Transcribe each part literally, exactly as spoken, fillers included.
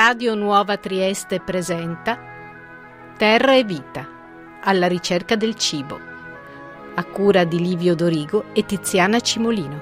Radio Nuova Trieste presenta Terra e Vita, alla ricerca del cibo, a cura di Livio Dorigo e Tiziana Cimolino.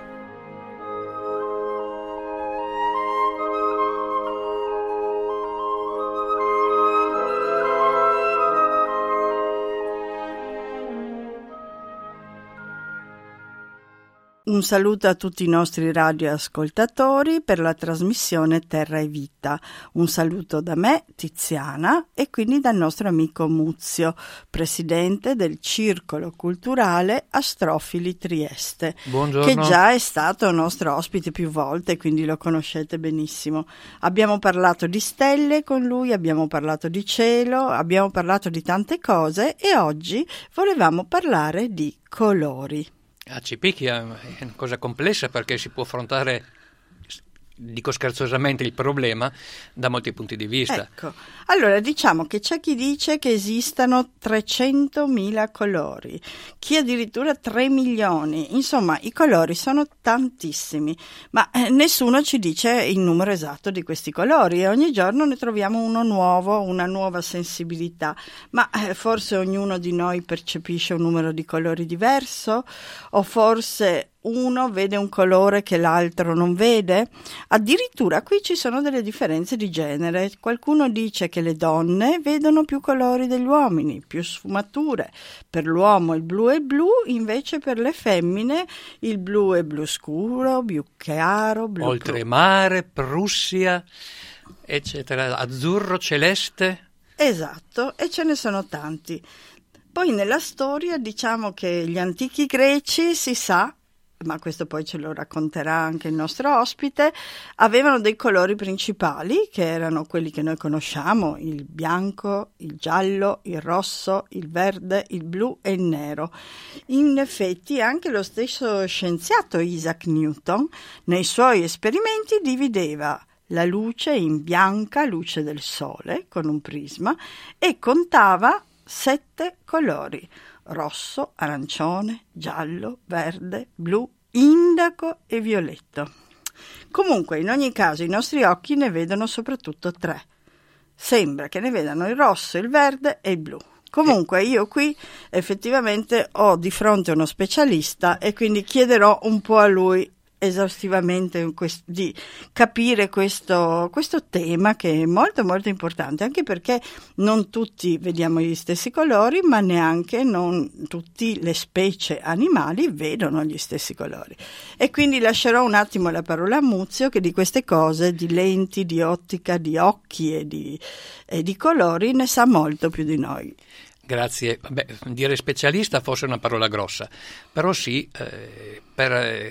Un saluto a tutti i nostri radioascoltatori per la trasmissione Terra e Vita. Un saluto da me, Tiziana, e quindi dal nostro amico Muzio, presidente del Circolo Culturale Astrofili Trieste. Buongiorno. Che già è stato nostro ospite più volte, quindi lo conoscete benissimo. Abbiamo parlato di stelle con lui, abbiamo parlato di cielo, abbiamo parlato di tante cose e oggi volevamo parlare di colori. A C P è una cosa complessa perché si può affrontare, dico scherzosamente, il problema da molti punti di vista. Ecco, allora diciamo che c'è chi dice che esistano trecentomila colori, chi addirittura tre milioni, insomma i colori sono tantissimi, ma eh, nessuno ci dice il numero esatto di questi colori e ogni giorno ne troviamo uno nuovo, una nuova sensibilità, ma eh, forse ognuno di noi percepisce un numero di colori diverso o forse uno vede un colore che l'altro non vede. Addirittura qui ci sono delle differenze di genere. Qualcuno dice che le donne vedono più colori degli uomini, più sfumature. Per l'uomo il blu è blu, invece per le femmine il blu è blu scuro, blu chiaro, blu oltremare, Prussia, eccetera, azzurro, celeste. Esatto, e ce ne sono tanti. Poi nella storia diciamo che gli antichi greci, si sa, ma questo poi ce lo racconterà anche il nostro ospite, avevano dei colori principali che erano quelli che noi conosciamo, il bianco, il giallo, il rosso, il verde, il blu e il nero. In effetti anche lo stesso scienziato Isaac Newton nei suoi esperimenti divideva la luce in bianca luce del sole con un prisma e contava sette colori: rosso, arancione, giallo, verde, blu, indaco e violetto. Comunque, in ogni caso, i nostri occhi ne vedono soprattutto tre. Sembra che ne vedano il rosso, il verde e il blu. Comunque, io qui effettivamente ho di fronte uno specialista e quindi chiederò un po' a lui esaustivamente di capire questo, questo tema che è molto molto importante, anche perché non tutti vediamo gli stessi colori, ma neanche non tutte le specie animali vedono gli stessi colori. E quindi lascerò un attimo la parola a Muzio, che di queste cose, di lenti, di ottica, di occhi e di, e di colori ne sa molto più di noi. Grazie. Beh, dire specialista forse è una parola grossa, però sì, eh, per... Eh,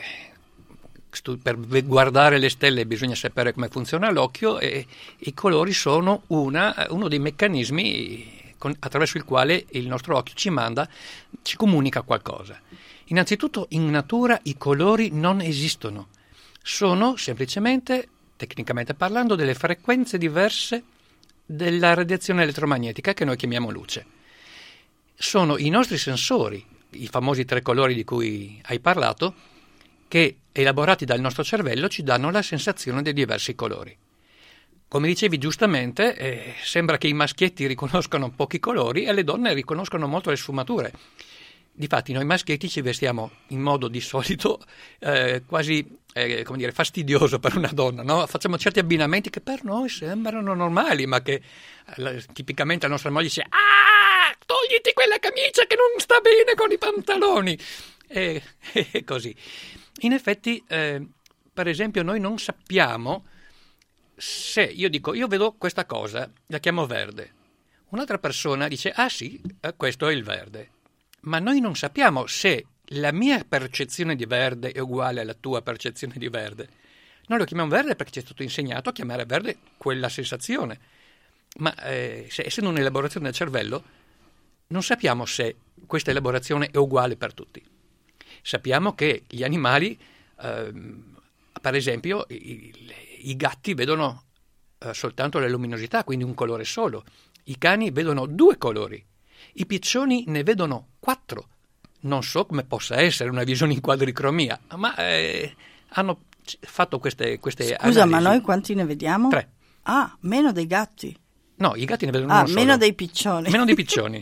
per guardare le stelle bisogna sapere come funziona l'occhio e i colori sono una, uno dei meccanismi con, attraverso il quale il nostro occhio ci manda, ci comunica qualcosa. Innanzitutto in natura i colori non esistono, sono semplicemente, tecnicamente parlando, delle frequenze diverse della radiazione elettromagnetica che noi chiamiamo luce. Sono i nostri sensori, i famosi tre colori di cui hai parlato, che elaborati dal nostro cervello ci danno la sensazione dei diversi colori. Come dicevi giustamente, eh, sembra che i maschietti riconoscano pochi colori e le donne riconoscono molto le sfumature. Difatti noi maschietti ci vestiamo in modo di solito eh, quasi eh, come dire, fastidioso per una donna, no? Facciamo certi abbinamenti che per noi sembrano normali, ma che eh, tipicamente la nostra moglie dice: ah, togliti quella camicia che non sta bene con i pantaloni, e, e così. In effetti, eh, per esempio, noi non sappiamo se io dico, io vedo questa cosa, la chiamo verde. Un'altra persona dice, ah sì, questo è il verde. Ma noi non sappiamo se la mia percezione di verde è uguale alla tua percezione di verde. Noi lo chiamiamo verde perché ci è stato insegnato a chiamare verde quella sensazione. Ma eh, se, essendo un'elaborazione del cervello, non sappiamo se questa elaborazione è uguale per tutti. Sappiamo che gli animali, eh, per esempio, i, i gatti vedono eh, soltanto la luminosità, quindi un colore solo. I cani vedono due colori. I piccioni ne vedono quattro. Non so come possa essere una visione in quadricromia, ma eh, hanno fatto queste, queste Scusa, analisi. ma noi quanti ne vediamo? Tre. Ah, meno dei gatti. No, i gatti ne vedono ah, uno solo. meno dei piccioni. Meno dei piccioni.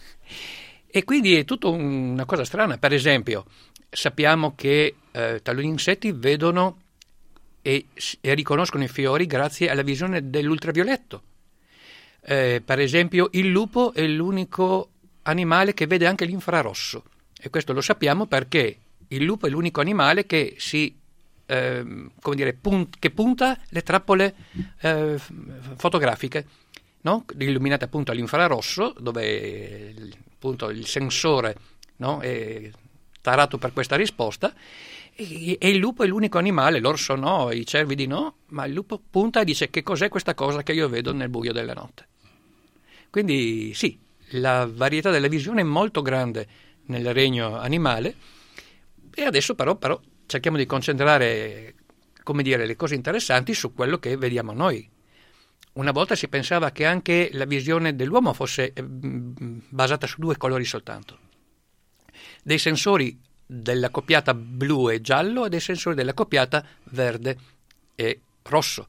E quindi è tutta un, una cosa strana. Per esempio, sappiamo che eh, taluni insetti vedono e, e riconoscono i fiori grazie alla visione dell'ultravioletto. Eh, per esempio, il lupo è l'unico animale che vede anche l'infrarosso. E questo lo sappiamo perché il lupo è l'unico animale che si eh, come dire, punt- che punta le trappole eh, fotografiche, no? Illuminate appunto all'infrarosso, dove appunto il sensore, no, è tarato per questa risposta, e, e il lupo è l'unico animale, l'orso no, i cervidi no, ma il lupo punta e dice: che cos'è questa cosa che io vedo nel buio della notte? Quindi sì, la varietà della visione è molto grande nel regno animale, e adesso però, però cerchiamo di concentrare, come dire, le cose interessanti su quello che vediamo noi. Una volta si pensava che anche la visione dell'uomo fosse eh, basata su due colori soltanto. Dei sensori della coppiata blu e giallo e dei sensori della coppiata verde e rosso.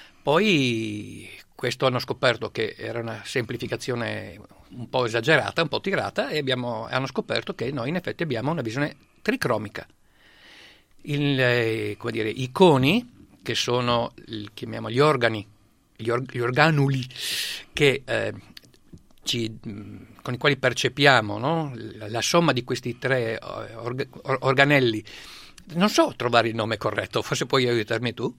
Poi questo hanno scoperto che era una semplificazione un po' esagerata, un po' tirata, e abbiamo, hanno scoperto che noi in effetti abbiamo una visione tricromica. Il, eh, come dire, i coni, che sono, chiamiamo gli organi, gli, or, gli organuli che, eh, ci, con i quali percepiamo, no? la, la somma di questi tre orga, or, organelli, non so trovare il nome corretto, forse puoi aiutarmi tu.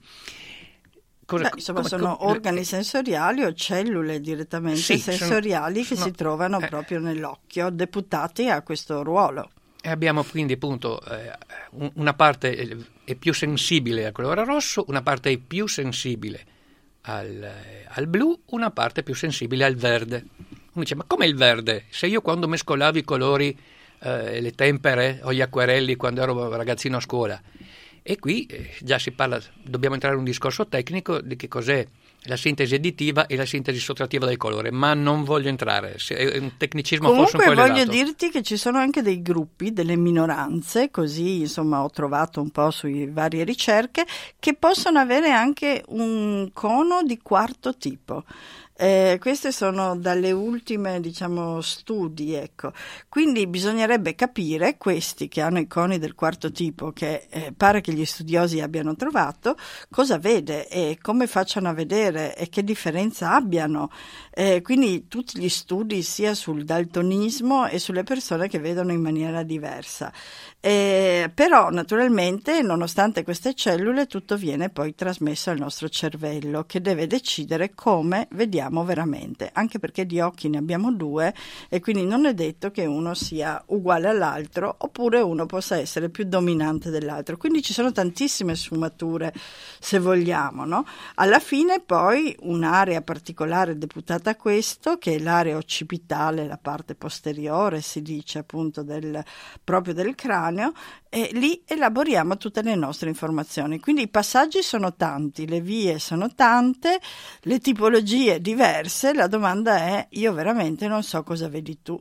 Cosa, Beh, insomma, come, sono come, organi sensoriali o cellule direttamente sì, sensoriali sono, che sono, si trovano eh, proprio nell'occhio, deputati a questo ruolo. E abbiamo quindi appunto eh, una parte è più sensibile al colore rosso, una parte è più sensibile al, al blu, una parte è più sensibile al verde. Uno dice: ma come il verde? Se io quando mescolavo i colori, eh, le tempere o gli acquerelli quando ero ragazzino a scuola, e qui eh, già si parla, dobbiamo entrare in un discorso tecnico di che cos'è la sintesi additiva e la sintesi sottrattiva del colore, ma non voglio entrare, è un tecnicismo Comunque forse un po' voglio elevato. dirti che ci sono anche dei gruppi, delle minoranze, così insomma ho trovato un po' sui varie ricerche, che possono avere anche un cono di quarto tipo. Eh, queste sono dalle ultime, diciamo, studi, ecco. Quindi bisognerebbe capire, questi che hanno i coni del quarto tipo, che eh, pare che gli studiosi abbiano trovato, cosa vede e come facciano a vedere e che differenza abbiano. Eh, quindi tutti gli studi sia sul daltonismo e sulle persone che vedono in maniera diversa. Eh, però naturalmente, nonostante queste cellule, tutto viene poi trasmesso al nostro cervello, che deve decidere come vediamo veramente, anche perché di occhi ne abbiamo due e quindi non è detto che uno sia uguale all'altro, oppure uno possa essere più dominante dell'altro. Quindi ci sono tantissime sfumature, se vogliamo, no? Alla fine poi un'area particolare deputata a questo, che è l'area occipitale, la parte posteriore, si dice appunto del, proprio del cranio, e lì elaboriamo tutte le nostre informazioni. Quindi i passaggi sono tanti, le vie sono tante, le tipologie diverse. La domanda è: io veramente non so cosa vedi tu.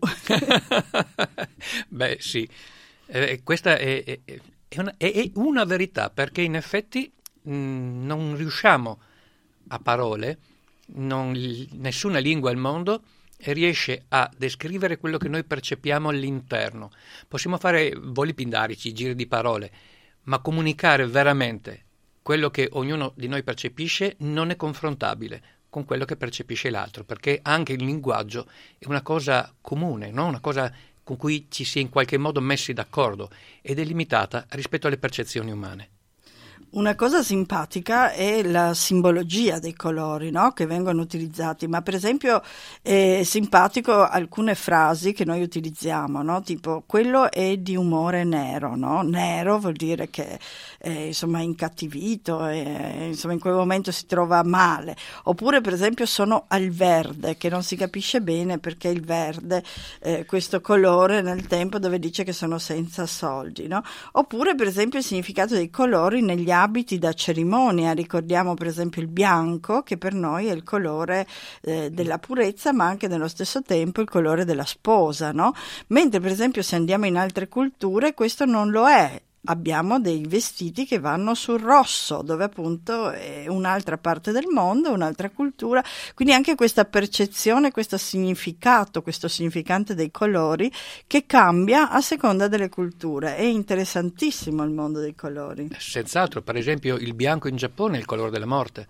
Beh sì, eh, questa è, è, è, una, è una verità, perché in effetti mh, non riusciamo a parole, non, nessuna lingua al mondo riesce a descrivere quello che noi percepiamo all'interno. Possiamo fare voli pindarici, giri di parole, ma comunicare veramente quello che ognuno di noi percepisce non è confrontabile con quello che percepisce l'altro, perché anche il linguaggio è una cosa comune, no? Una cosa con cui ci si è in qualche modo messi d'accordo ed è limitata rispetto alle percezioni umane. Una cosa simpatica è la simbologia dei colori, no? Che vengono utilizzati, ma per esempio è simpatico alcune frasi che noi utilizziamo, no? Tipo: quello è di umore nero, no? Nero vuol dire che è insomma incattivito, è, insomma in quel momento si trova male. Oppure per esempio sono al verde, che non si capisce bene perché il verde, eh, questo colore nel tempo dove dice che sono senza soldi, no? Oppure per esempio il significato dei colori negli abiti da cerimonia. Ricordiamo per esempio il bianco, che per noi è il colore eh, della purezza, ma anche nello stesso tempo il colore della sposa, no? Mentre per esempio se andiamo in altre culture questo non lo è. abbiamo dei vestiti che vanno sul rosso, dove appunto è un'altra parte del mondo, un'altra cultura, quindi anche questa percezione, questo significato, questo significante dei colori che cambia a seconda delle culture. È interessantissimo il mondo dei colori. Senz'altro, per esempio il bianco in Giappone è il colore della morte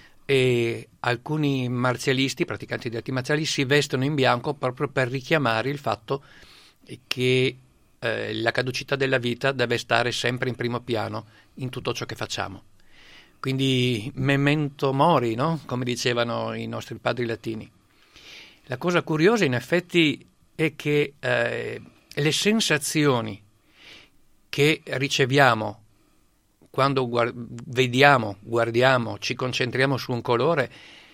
e alcuni marzialisti, praticanti di arti marziali, si vestono in bianco proprio per richiamare il fatto che eh, la caducità della vita deve stare sempre in primo piano in tutto ciò che facciamo. Quindi memento mori, no? Come dicevano i nostri padri latini. La cosa curiosa in effetti è che eh, le sensazioni che riceviamo quando guard- vediamo, guardiamo, ci concentriamo su un colore,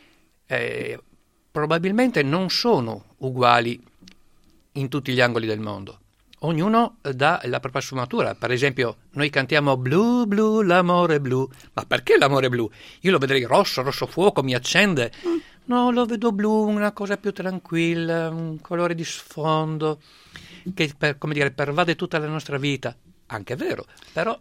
eh, probabilmente non sono uguali in tutti gli angoli del mondo. Ognuno dà la propria sfumatura. Per esempio, noi cantiamo blu, blu, l'amore blu. Ma perché l'amore blu? Io lo vedrei rosso, rosso fuoco, mi accende. Mm. No, lo vedo blu, una cosa più tranquilla, un colore di sfondo che, per, come dire, pervade tutta la nostra vita. Anche è vero, però...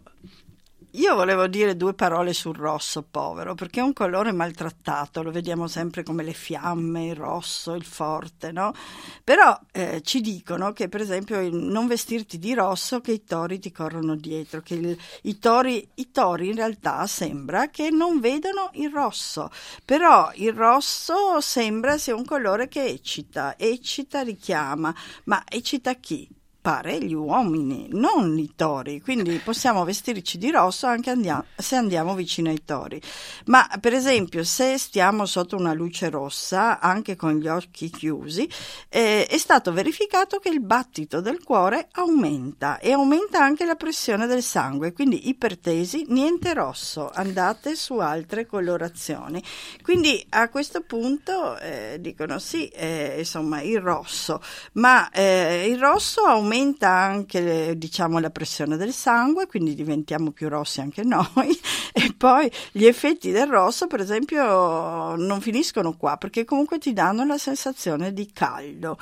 Io volevo dire due parole sul rosso, povero, perché è un colore maltrattato, lo vediamo sempre come le fiamme, il rosso, il forte, no? Però eh, ci dicono che, per esempio, non vestirti di rosso, che i tori ti corrono dietro, che il, i, tori, i tori in realtà sembra che non vedano il rosso, però il rosso sembra sia un colore che eccita, eccita, richiama, ma eccita chi? Pare gli uomini, non i tori, quindi possiamo vestirci di rosso anche andiamo, se andiamo vicino ai tori. Ma per esempio se stiamo sotto una luce rossa, anche con gli occhi chiusi, eh, è stato verificato che il battito del cuore aumenta e aumenta anche la pressione del sangue, quindi ipertesi, niente rosso, andate su altre colorazioni. Quindi a questo punto eh, dicono sì, eh, insomma il rosso, ma eh, il rosso aumenta aumenta anche diciamo la pressione del sangue, quindi diventiamo più rossi anche noi, e poi gli effetti del rosso per esempio non finiscono qua, perché comunque ti danno la sensazione di caldo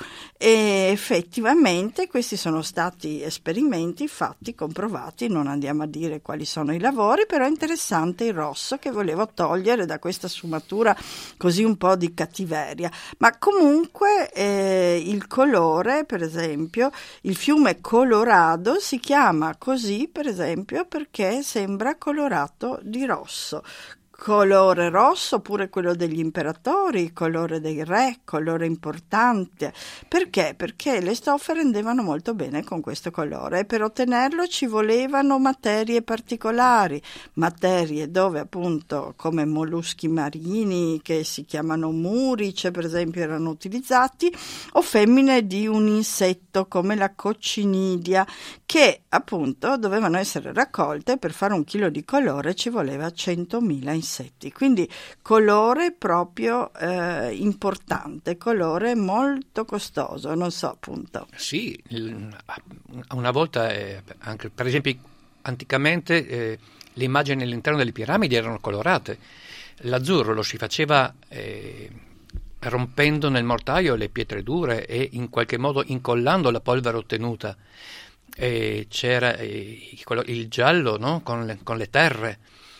e effettivamente questi sono stati esperimenti fatti, comprovati, non andiamo a dire quali sono i lavori, però è interessante il rosso che volevo togliere da questa sfumatura così un po' di cattiveria, ma comunque eh, il colore per esempio, il fiume Colorado si chiama così, per esempio, perché sembra colorato di rosso. Colore rosso, oppure quello degli imperatori, colore dei re, colore importante. Perché? Perché le stoffe rendevano molto bene con questo colore e per ottenerlo ci volevano materie particolari, materie dove appunto come molluschi marini che si chiamano murice per esempio erano utilizzati, o femmine di un insetto come la coccinidia che appunto dovevano essere raccolte. Per fare un chilo di colore ci voleva centomila insetti. Quindi colore proprio eh, importante, colore molto costoso, non so appunto. Sì, una volta eh, anche per esempio anticamente eh, le immagini all'interno delle piramidi erano colorate. L'azzurro lo si faceva eh, rompendo nel mortaio le pietre dure e in qualche modo incollando la polvere ottenuta. E c'era eh, il giallo, no? con, le, con le terre.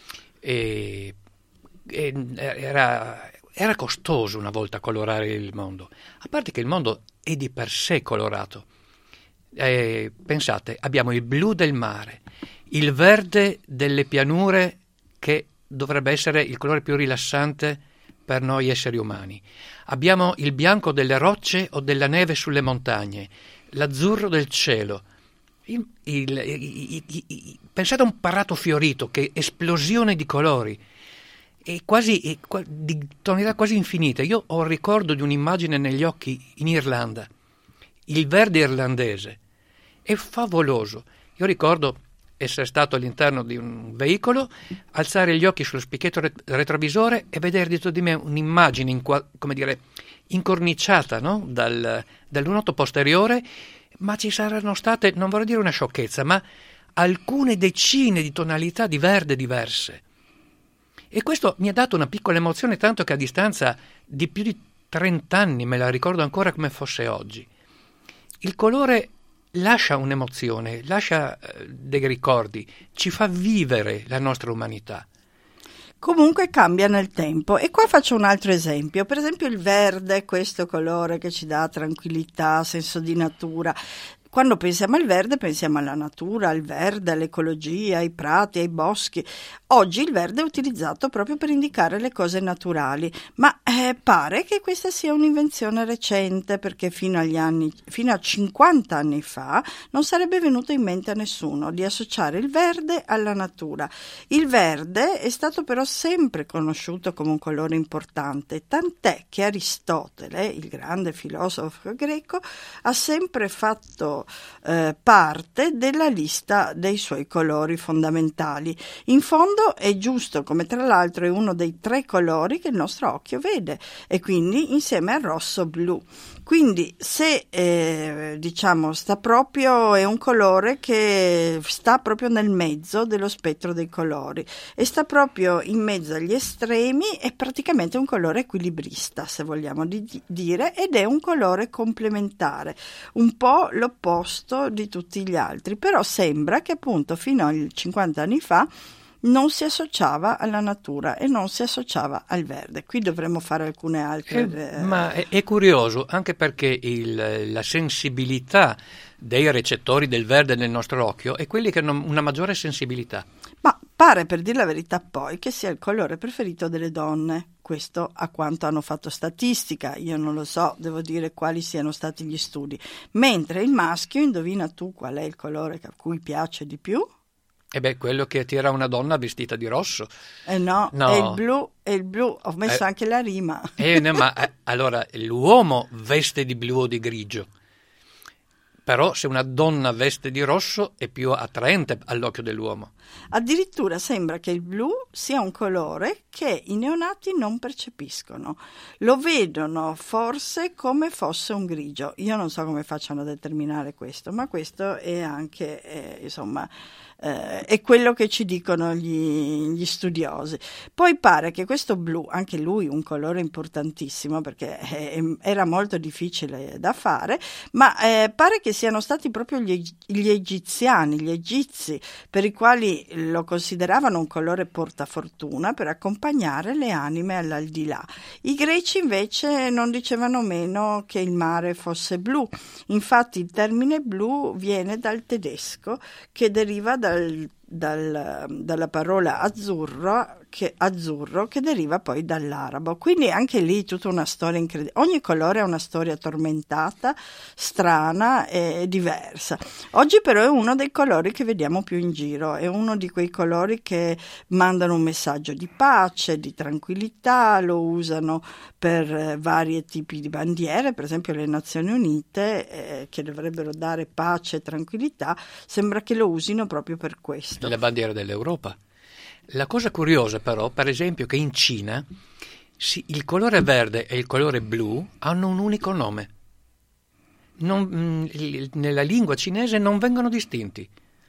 E, e era, era costoso una volta colorare il mondo, a parte che il mondo è di per sé colorato. Eh, pensate, abbiamo il blu del mare, il verde delle pianure che dovrebbe essere il colore più rilassante per noi esseri umani, abbiamo il bianco delle rocce o della neve sulle montagne, l'azzurro del cielo. Il, il, il, il, pensate a un parato fiorito, che esplosione di colori e quasi e, di tonalità quasi infinite. Io ho il ricordo di un'immagine negli occhi in Irlanda, il verde irlandese è favoloso. Io ricordo essere stato all'interno di un veicolo, alzare gli occhi sullo specchietto ret- retrovisore e vedere dietro di me un'immagine in qua, come dire incorniciata, no? dal, dal lunotto posteriore. Ma ci saranno state, non vorrei dire una sciocchezza, ma alcune decine di tonalità di verde diverse. E questo mi ha dato una piccola emozione, tanto che a distanza di più di trenta anni me la ricordo ancora come fosse oggi. Il colore lascia un'emozione, lascia eh, dei ricordi, ci fa vivere la nostra umanità. Comunque cambia nel tempo, e qua faccio un altro esempio, per esempio il verde, questo colore che ci dà tranquillità, senso di natura. Quando pensiamo al verde pensiamo alla natura, al verde, all'ecologia, ai prati, ai boschi. Oggi il verde è utilizzato proprio per indicare le cose naturali, ma eh, pare che questa sia un'invenzione recente, perché fino agli anni, fino a cinquanta anni fa non sarebbe venuto in mente a nessuno di associare il verde alla natura. Il verde è stato però sempre conosciuto come un colore importante, tant'è che Aristotele, il grande filosofo greco, ha sempre fatto Eh, parte della lista dei suoi colori fondamentali. In fondo è giusto, come tra l'altro è uno dei tre colori che il nostro occhio vede, e quindi insieme al rosso blu. Quindi se eh, diciamo sta proprio, è un colore che sta proprio nel mezzo dello spettro dei colori e sta proprio in mezzo agli estremi, è praticamente un colore equilibrista, se vogliamo di- dire, ed è un colore complementare, un po' l'opposto di tutti gli altri, però sembra che appunto fino a cinquanta anni fa non si associava alla natura e non si associava al verde. Qui dovremmo fare alcune altre... Eh, eh... Ma è, è curioso, anche perché il, la sensibilità dei recettori del verde nel nostro occhio è quelli che hanno una maggiore sensibilità. Ma pare, per dire la verità, poi che sia il colore preferito delle donne. Questo a quanto hanno fatto statistica, io non lo so, devo dire quali siano stati gli studi. Mentre il maschio, indovina tu qual è il colore a cui piace di più? E beh, quello che attira una donna vestita di rosso. Eh no, no. è il blu, è il blu, ho messo eh, anche la rima. Eh, no, ma eh, allora l'uomo veste di blu o di grigio, però se una donna veste di rosso è più attraente all'occhio dell'uomo. Addirittura sembra che il blu sia un colore che i neonati non percepiscono, lo vedono forse come fosse un grigio. Io non so come facciano a determinare questo, ma questo è anche, eh, insomma, eh, è quello che ci dicono gli, gli studiosi. Poi pare che questo blu, anche lui un colore importantissimo perché eh, era molto difficile da fare, ma eh, pare che siano stati proprio gli, gli egiziani, gli egizi, per i quali lo consideravano un colore portafortuna per accompagnare le anime all'aldilà. I greci invece non dicevano meno che il mare fosse blu. Infatti il termine blu viene dal tedesco, che deriva dal, dal, dalla parola azzurro che, azzurro che deriva poi dall'arabo. Quindi anche lì tutta una storia incredibile. Ogni colore ha una storia tormentata, strana e diversa. Oggi però è uno dei colori che vediamo più in giro, è uno di quei colori che mandano un messaggio di pace, di tranquillità, lo usano per eh, vari tipi di bandiere, per esempio le Nazioni Unite eh, che dovrebbero dare pace e tranquillità, sembra che lo usino proprio per questo. La bandiera dell'Europa. La cosa curiosa però, per esempio, che in Cina sì, il colore verde e il colore blu hanno un unico nome. Non, il, nella lingua cinese non vengono distinti.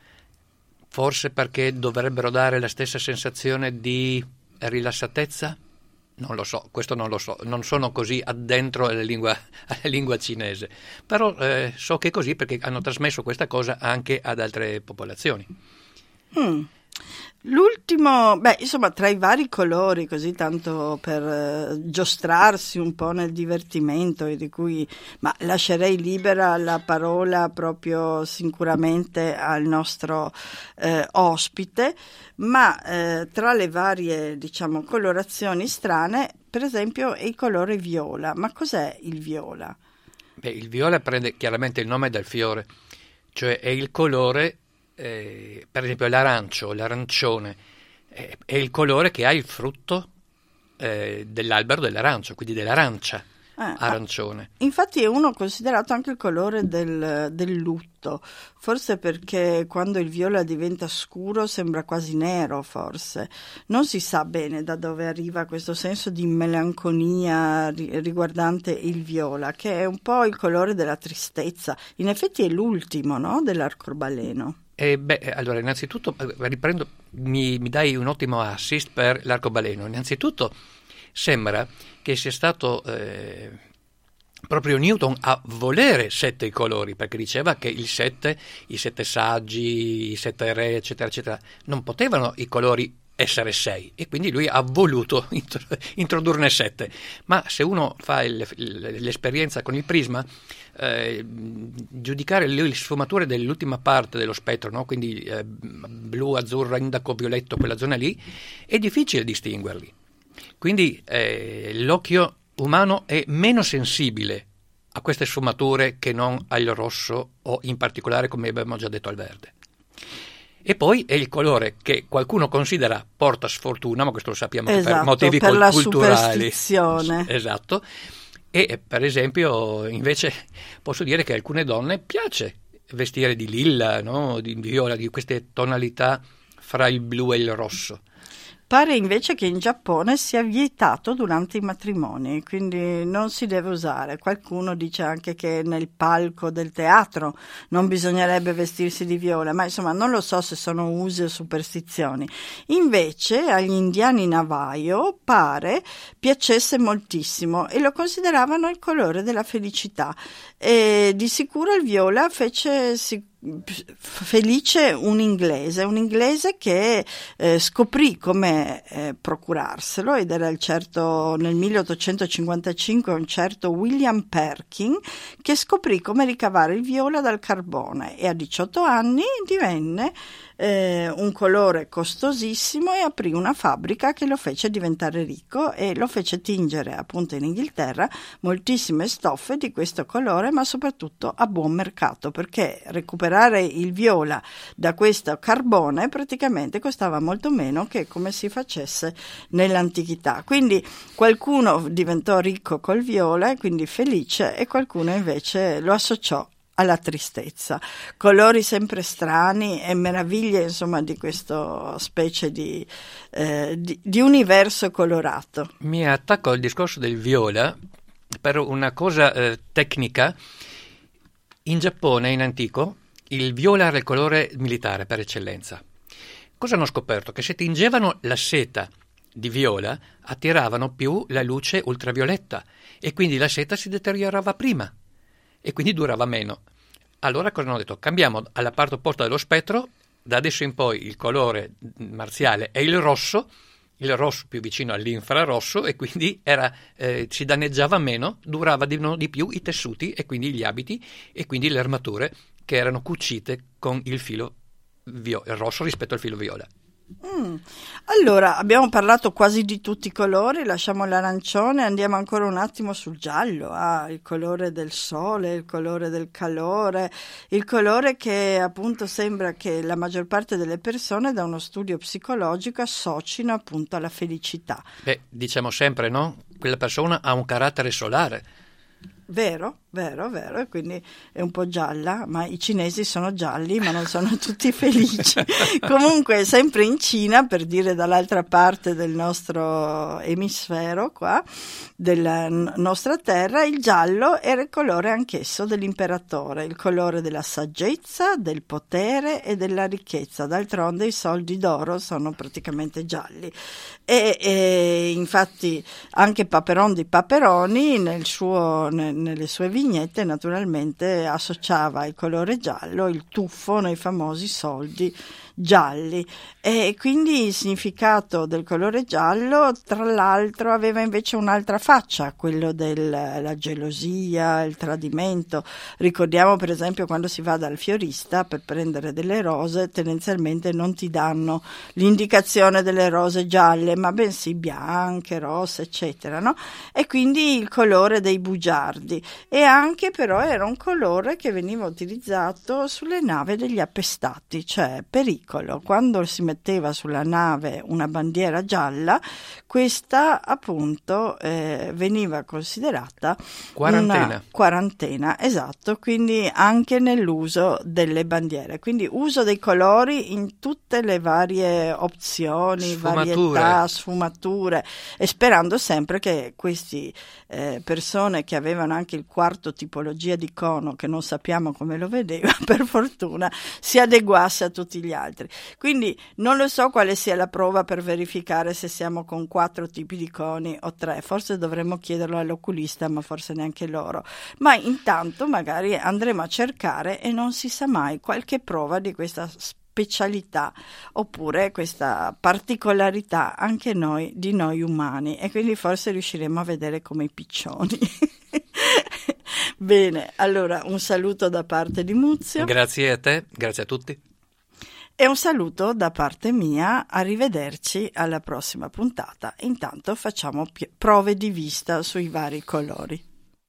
Forse perché dovrebbero dare la stessa sensazione di rilassatezza? Non lo so, questo non lo so, non sono così addentro alla lingua, alla lingua cinese, però eh, so che è così perché hanno trasmesso questa cosa anche ad altre popolazioni. Mm. L'ultimo, beh, insomma, tra i vari colori, così tanto per eh, giostrarsi un po' nel divertimento, e di cui, ma lascerei libera la parola proprio sicuramente al nostro eh, ospite, ma eh, tra le varie, diciamo, colorazioni strane, per esempio, è il colore viola. Ma cos'è il viola? Beh, il viola prende chiaramente il nome dal fiore, cioè è il colore. Eh, per esempio l'arancio, l'arancione eh, è il colore che ha il frutto eh, dell'albero dell'arancio, quindi dell'arancia eh, arancione. Infatti è uno considerato anche il colore del, del lutto, forse perché quando il viola diventa scuro sembra quasi nero, forse. Non si sa bene da dove arriva questo senso di melanconia riguardante il viola, che è un po' il colore della tristezza. In effetti è l'ultimo, no, dell'arcobaleno. Eh beh, allora, innanzitutto, riprendo, mi, mi dai un ottimo assist per l'arcobaleno. Innanzitutto, sembra che sia stato eh, proprio Newton a volere sette i colori, perché diceva che il sette, i sette saggi, i sette re, eccetera, eccetera, non potevano i colori essere sei, e quindi lui ha voluto introdurne sette. Ma se uno fa il, l'esperienza con il prisma, eh, giudicare le sfumature dell'ultima parte dello spettro, no? Quindi eh, blu, azzurro, indaco, violetto, quella zona lì, è difficile distinguerli. Quindi eh, l'occhio umano è meno sensibile a queste sfumature che non al rosso, o in particolare, come abbiamo già detto, al verde. E poi è il colore che qualcuno considera porta sfortuna, ma questo lo sappiamo, esatto, per motivi per col- la culturali. superstizione. Esatto. E per esempio, invece, posso dire che a alcune donne piace vestire di lilla, no? Di viola, di queste tonalità fra il blu e il rosso. Pare invece che in Giappone sia vietato durante i matrimoni, quindi non si deve usare. Qualcuno dice anche che nel palco del teatro non bisognerebbe vestirsi di viola, ma insomma non lo so se sono usi o superstizioni. Invece agli indiani Navajo pare piacesse moltissimo e lo consideravano il colore della felicità. E di sicuro il viola fece si felice un inglese, un inglese che eh, scoprì come eh, procurarselo, ed era il certo nel milleottocentocinquantacinque un certo William Perkin, che scoprì come ricavare il viola dal carbone, e a diciotto anni divenne eh, un colore costosissimo e aprì una fabbrica che lo fece diventare ricco e lo fece tingere appunto in Inghilterra moltissime stoffe di questo colore, ma soprattutto a buon mercato, perché recuperare il viola da questo carbone praticamente costava molto meno che come si facesse nell'antichità. Quindi qualcuno diventò ricco col viola e quindi felice, e qualcuno invece lo associò alla tristezza. Colori sempre strani e meraviglie, insomma, di questa specie di, eh, di, di universo colorato. Mi attacco al discorso del viola per una cosa eh, tecnica. In Giappone, in antico, il viola era il colore militare per eccellenza. Cosa hanno scoperto? Che se tingevano la seta di viola attiravano più la luce ultravioletta, e quindi la seta si deteriorava prima e quindi durava meno. Allora cosa hanno detto? Cambiamo alla parte opposta dello spettro, da adesso in poi il colore marziale è il rosso, il rosso più vicino all'infrarosso, e quindi era, eh, si danneggiava meno, durava di, no, di più i tessuti e quindi gli abiti e quindi le armature che erano cucite con il filo vio- rosso rispetto al filo viola. Mm. Allora, abbiamo parlato quasi di tutti i colori, lasciamo l'arancione, andiamo ancora un attimo sul giallo. Ah, il colore del sole, il colore del calore, il colore che appunto sembra che la maggior parte delle persone da uno studio psicologico associno appunto alla felicità. Beh, diciamo sempre, no? Quella persona ha un carattere solare. Vero, vero, vero, e quindi è un po' gialla, ma i cinesi sono gialli, ma non sono tutti felici. Comunque, sempre in Cina, per dire dall'altra parte del nostro emisfero qua, della n- nostra terra, il giallo era il colore anch'esso dell'imperatore, il colore della saggezza, del potere e della ricchezza. D'altronde i soldi d'oro sono praticamente gialli. E, e infatti anche Paperon di Paperoni nel suo, ne, nelle sue vignette naturalmente associava il colore giallo, il tuffo nei famosi soldi gialli, e quindi il significato del colore giallo tra l'altro aveva invece un'altra faccia, quello della gelosia, il tradimento. Ricordiamo per esempio quando si va dal fiorista per prendere delle rose, tendenzialmente non ti danno l'indicazione delle rose gialle, ma bensì bianche, rosse, eccetera, no? E quindi il colore dei bugiardi, e anche però era un colore che veniva utilizzato sulle navi degli appestati, cioè pericolo. Quando si metteva sulla nave una bandiera gialla, questa appunto eh, veniva considerata quarantena. Una quarantena, esatto, quindi anche nell'uso delle bandiere, quindi uso dei colori in tutte le varie opzioni, Sfumature. varietà, sfumature, e sperando sempre che queste eh, persone che avevano anche il quarto quarto tipologia di cono, che non sappiamo come lo vedeva, per fortuna si adeguasse a tutti gli altri. Quindi non lo so quale sia la prova per verificare se siamo con quattro tipi di coni o tre, forse dovremmo chiederlo all'oculista, ma forse neanche loro. Ma intanto magari andremo a cercare e non si sa mai qualche prova di questa specialità oppure questa particolarità anche noi di noi umani, e quindi forse riusciremo a vedere come i piccioni. Bene, allora un saluto da parte di Muzio. Grazie a te, grazie a tutti. E un saluto da parte mia, arrivederci alla prossima puntata. Intanto facciamo pi- prove di vista sui vari colori.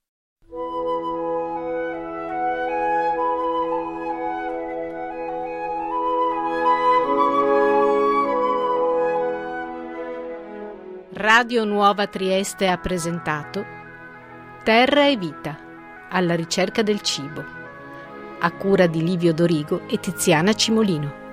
Radio Nuova Trieste ha presentato Terra e Vita, alla ricerca del cibo, a cura di Livio Dorigo e Tiziana Cimolino.